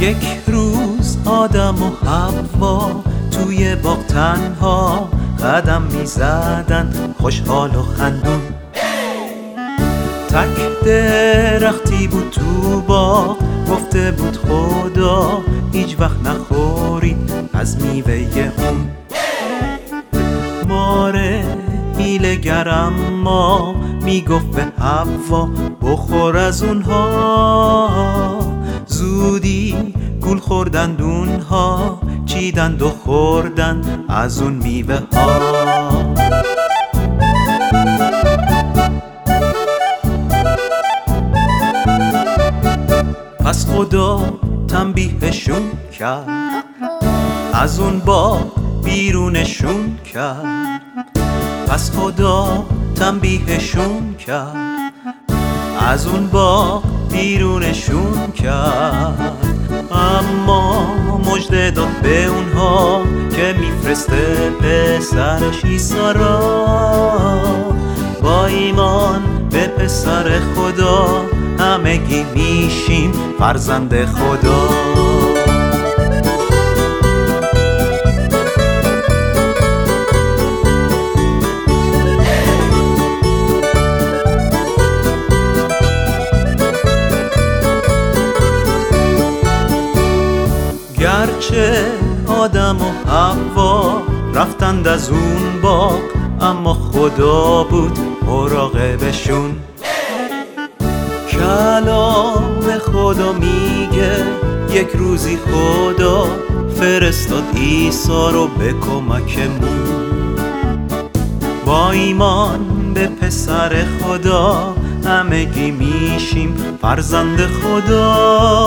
یک روز آدم و حوا توی باغ تنها قدم می زدن، خوشحال و خندون. تک درختی بود تو باغ، گفته بود خدا هیچ وقت نخورید از میوه اون. ماره حیله‌گرم ما میگفت به حوا بخور از اونها. زودی گول خوردند اونها، چیدند و خوردند از اون میوه ها. پس خدا تنبیهشون کرد، از اون باغ بیرونشون کرد. پس خدا تنبیهشون کرد، از اون باغ بیرونشون کرد. اما مژده داد به اونها که میفرسته پسرش عیسی را. با ایمان به پسر خدا همگی میشیم فرزند خدا. گرچه آدم و حوا رفتند از اون باغ، اما خدا بود مراقبشون. کلام خدا میگه یک روزی خدا فرستاد عیسی رو به کمکمون. با ایمان به پسر خدا همگی میشیم فرزند خدا.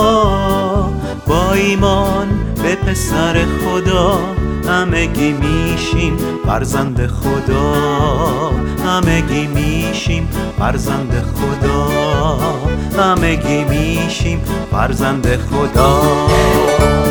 با ایمان به پسر خدا همگی میشیم فرزند خدا. همگی میشیم فرزند خدا. همگی میشیم فرزند خدا.